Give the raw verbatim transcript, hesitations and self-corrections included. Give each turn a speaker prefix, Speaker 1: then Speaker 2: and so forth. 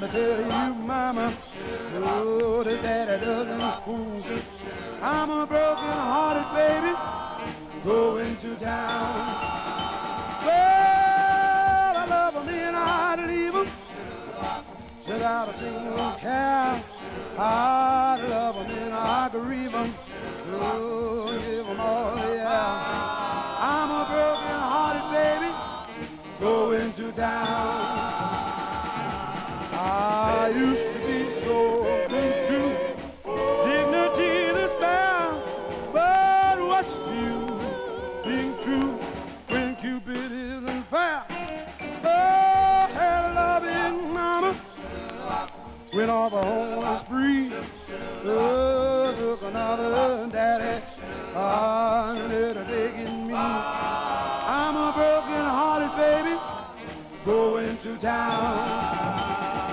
Speaker 1: I tell you, mama, oh, that daddy doesn't fool. I'm a broken-hearted baby going to town. Well, I love him and I'd leave him without a single care. I'd love him and I'd grieve him, oh, give him all, yeah. I'm a broken-hearted baby going to town. I used to be so true, dignity to spare, but what's you being true when Cupid isn't fair? Oh, had a loving mama when all the home was free. Oh, look another daddy, ah, little digging me. I'm a broken-hearted baby going to town.